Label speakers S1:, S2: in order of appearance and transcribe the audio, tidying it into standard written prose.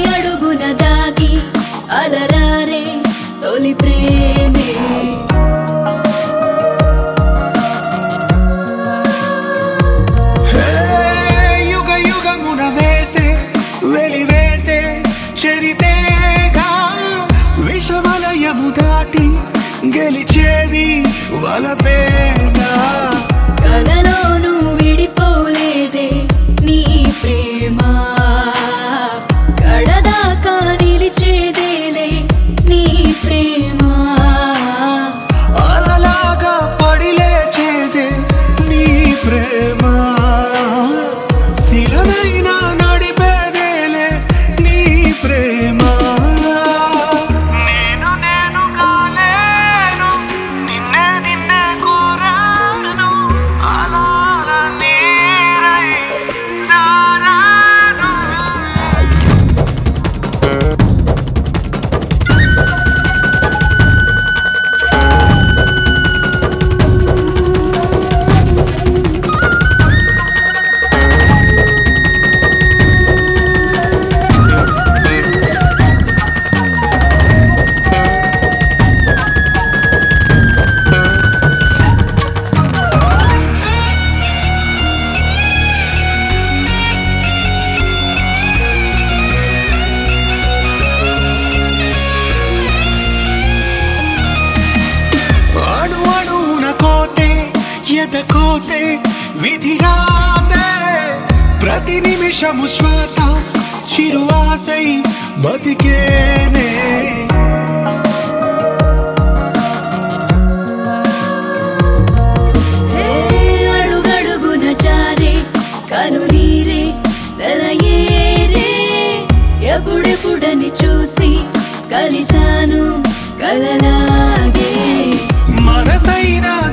S1: అడుగడుగున దాగి అలరారే తొలి ప్రేమే
S2: యుగ యుగమున వేసే వెలివేసే చరితేగా విషవలయము దాటి గెలిచేది వలపేగా
S1: కలలోను విడిపోలేదే నీ ప్రేమ కడదాకా నిలిచేదేలే నీ ప్రేమ
S2: అలలాగా పడిలేచేదే నీ ప్రేమ శిలనైనా నడిపేదేలే నీ ప్రేమ నేను నేను కాలేను నిన్నే నిన్నే కోరాను అలాల నీరై జారాను ఎదకోతే విధిరాతే ప్రతి నిమిషము శ్వాస చిరువాసై బతికేనే
S1: అడుగడుగున జారే కనునీరే సెలయేరే ఎప్పుడెప్పుడని చూసి కలిసాను కలలాగే
S2: మనసైనా